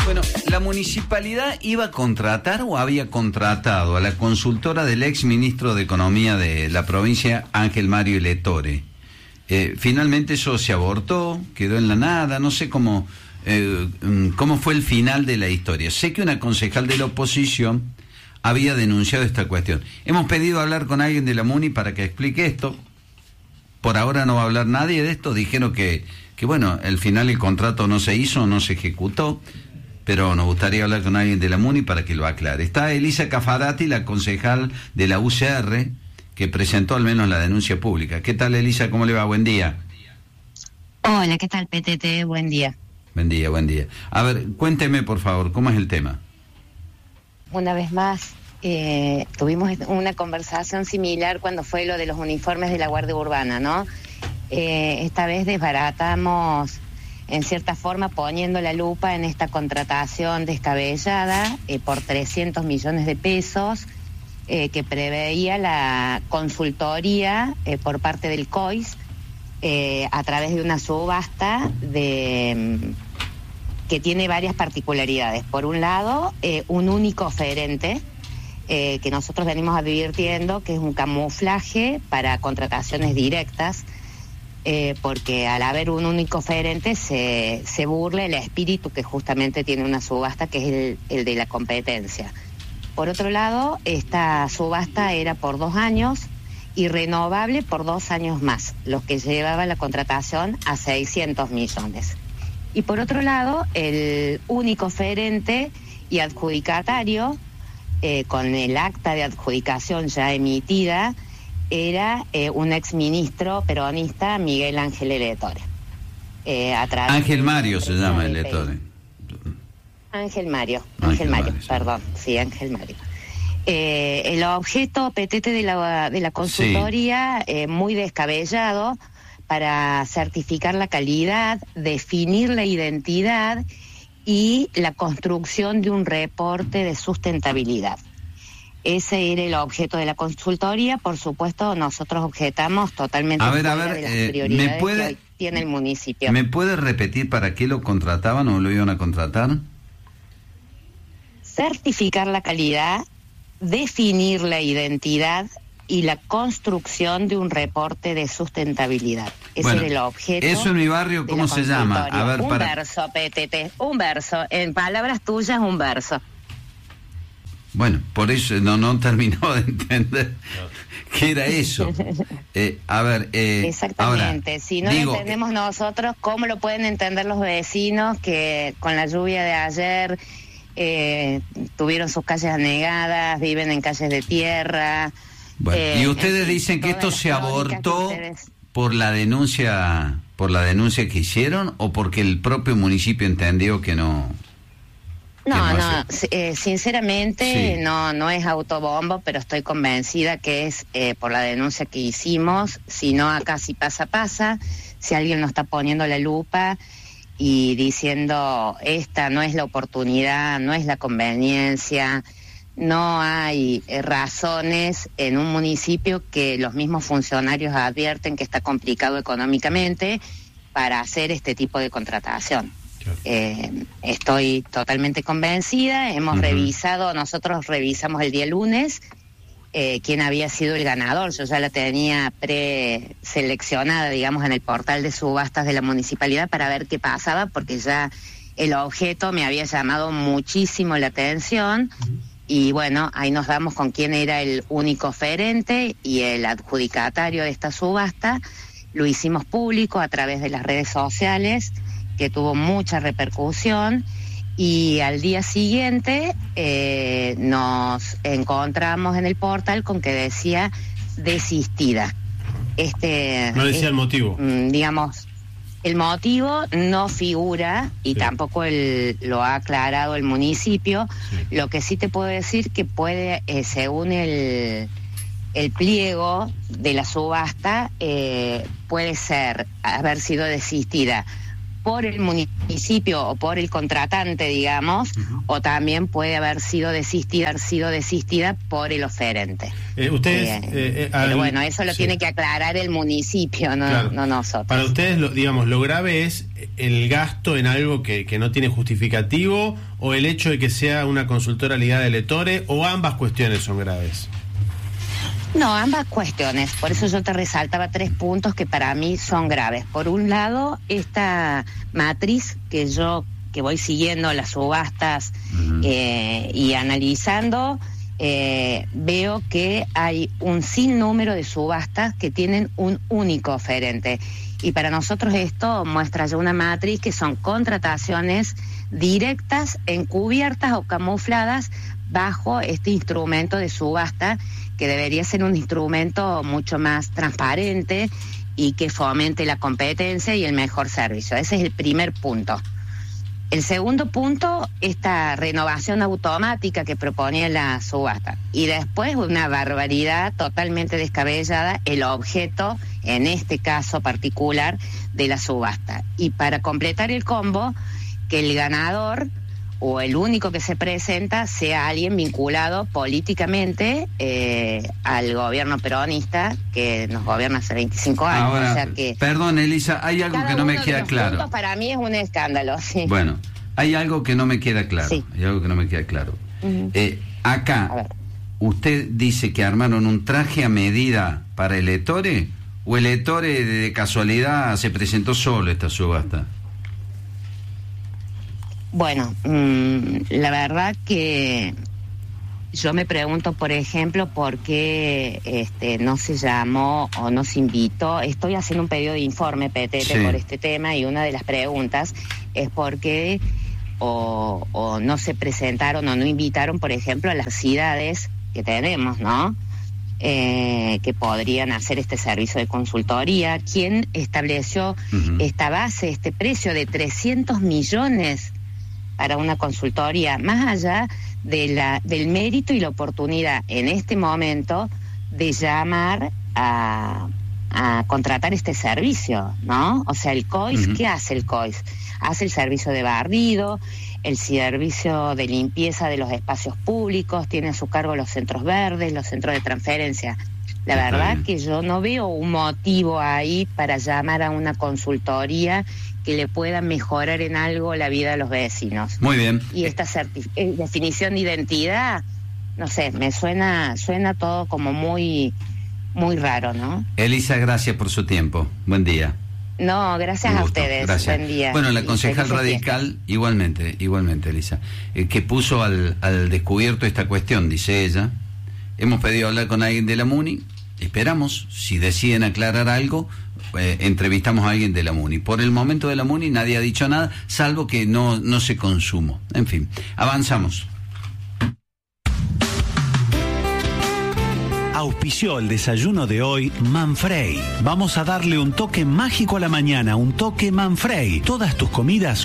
Bueno, ¿la municipalidad iba a contratar o había contratado a la consultora del ex ministro de Economía de la provincia, Ángel Mario Letore? Finalmente eso se abortó, quedó en la nada, no sé cómo fue el final de la historia. Sé que una concejal de la oposición había denunciado esta cuestión. Hemos pedido hablar con alguien de la MUNI para que explique esto. Por ahora no va a hablar nadie de esto. Dijeron que bueno, al final el contrato no se hizo, no se ejecutó, pero nos gustaría hablar con alguien de la MUNI para que lo aclare. Está Elisa Cafarati, la concejal de la UCR, que presentó al menos la denuncia pública. ¿Qué tal, Elisa? ¿Cómo le va? Buen día. Hola, ¿qué tal, PTT? Buen día. Buen día, buen día. A ver, cuénteme, por favor, ¿cómo es el tema? Una vez más, tuvimos una conversación similar cuando fue lo de los uniformes de la Guardia Urbana, ¿no? Esta vez desbaratamos, en cierta forma, poniendo la lupa en esta contratación descabellada por 300 millones de pesos que preveía la consultoría por parte del COIS a través de una subasta que tiene varias particularidades. Por un lado, un único oferente que nosotros venimos advirtiendo que es un camuflaje para contrataciones directas, porque al haber un único oferente se burla el espíritu que justamente tiene una subasta, que es el de la competencia. Por otro lado, esta subasta era por 2 años y renovable por 2 años más, lo que llevaba la contratación a 600 millones. Y por otro lado, el único oferente y adjudicatario, con el acta de adjudicación ya emitida, era un exministro peronista, Miguel Ángel Letore. Ángel Mario se llama el Letore. Ángel Mario, perdón, sí, Ángel Mario. El objeto PTT de la consultoría, sí, muy descabellado, para certificar la calidad, definir la identidad y la construcción de un reporte de sustentabilidad. Ese era el objeto de la consultoría. Por supuesto, nosotros objetamos totalmente de las prioridades que hoy tiene el municipio. ¿Me puede repetir para qué lo contrataban o lo iban a contratar? Certificar la calidad, definir la identidad y la construcción de un reporte de sustentabilidad. Ese era el objeto. Eso en mi barrio, ¿cómo se llama? A ver, verso, PTT, un verso. En palabras tuyas, un verso. Bueno, por eso no terminó de entender qué era eso. Exactamente. Ahora, si no lo entendemos nosotros, ¿cómo lo pueden entender los vecinos que con la lluvia de ayer tuvieron sus calles anegadas, viven en calles de tierra? Bueno, y ustedes dicen que esto se abortó por la denuncia que hicieron, o porque el propio municipio entendió que no. Sinceramente, sí, no es autobombo, pero estoy convencida que es por la denuncia que hicimos. Si no, acá si pasa, si alguien nos está poniendo la lupa y diciendo esta no es la oportunidad, no es la conveniencia, no hay razones en un municipio que los mismos funcionarios advierten que está complicado económicamente para hacer este tipo de contratación. Estoy totalmente convencida. Nosotros revisamos el día lunes quién había sido el ganador. Yo ya la tenía preseleccionada, digamos, en el portal de subastas de la municipalidad para ver qué pasaba, porque ya el objeto me había llamado muchísimo la atención. Y bueno, ahí nos damos con quién era el único oferente y el adjudicatario de esta subasta. Lo hicimos público a través de las redes sociales, que tuvo mucha repercusión, y al día siguiente nos encontramos en el portal con que decía desistida. No decía el motivo. Digamos, el motivo no figura y sí, tampoco lo ha aclarado el municipio. Sí. Lo que sí te puedo decir que puede, según el pliego de la subasta, puede ser haber sido desistida por el municipio o por el contratante, digamos, o también puede haber sido desistida por el oferente. Pero bueno, eso lo tiene que aclarar el municipio, no nosotros. Para ustedes, lo grave es el gasto en algo que no tiene justificativo, o el hecho de que sea una consultora ligada al Ettore, o ambas cuestiones son graves. No, ambas cuestiones. Por eso yo te resaltaba 3 puntos que para mí son graves. Por un lado, esta matriz que voy siguiendo las subastas y analizando, veo que hay un sinnúmero de subastas que tienen un único oferente. Y para nosotros esto muestra ya una matriz que son contrataciones directas, encubiertas o camufladas bajo este instrumento de subasta, que debería ser un instrumento mucho más transparente y que fomente la competencia y el mejor servicio. Ese es el primer punto. El segundo punto, esta renovación automática que propone la subasta. Y después una barbaridad totalmente descabellada, el objeto, en este caso particular, de la subasta. Y para completar el combo, que el ganador o el único que se presenta sea alguien vinculado políticamente al gobierno peronista que nos gobierna hace 25 años. Ahora, o sea que perdón, Elisa, hay algo que no me queda claro. Para mí es un escándalo, sí. Bueno, hay algo que no me queda claro. Sí. Hay algo que no me queda claro. Acá, ¿usted dice que armaron un traje a medida para el Ettore, o el Ettore de casualidad se presentó solo esta subasta? Bueno, la verdad que yo me pregunto, por ejemplo, por qué no se llamó o no se invitó. Estoy haciendo un pedido de informe, PTT, por este tema, y una de las preguntas es por qué o no se presentaron o no invitaron, por ejemplo, a las ciudades que tenemos, ¿no? Que podrían hacer este servicio de consultoría. ¿Quién estableció esta base, este precio de 300 millones para una consultoría, más allá del mérito y la oportunidad en este momento de llamar a contratar este servicio, ¿no? O sea, el COIS, ¿qué hace el COIS? Hace el servicio de barrido, el servicio de limpieza de los espacios públicos, tiene a su cargo los centros verdes, los centros de transferencia. La verdad que yo no veo un motivo ahí para llamar a una consultoría que le pueda mejorar en algo la vida de los vecinos. Muy bien. Y esta definición de identidad, no sé, me suena todo como muy, muy raro, ¿no? Elisa, gracias por su tiempo. Buen día. No, gracias a ustedes. Gracias. Buen día. Bueno, la concejal radical, igualmente, Elisa, que puso al descubierto esta cuestión, dice ella. Hemos pedido hablar con alguien de la MUNI, esperamos, si deciden aclarar algo, entrevistamos a alguien de la MUNI. Por el momento de la MUNI nadie ha dicho nada, salvo que no se consumó. En fin, avanzamos. Auspició el desayuno de hoy Manfrey. Vamos a darle un toque mágico a la mañana, un toque Manfrey. Todas tus comidas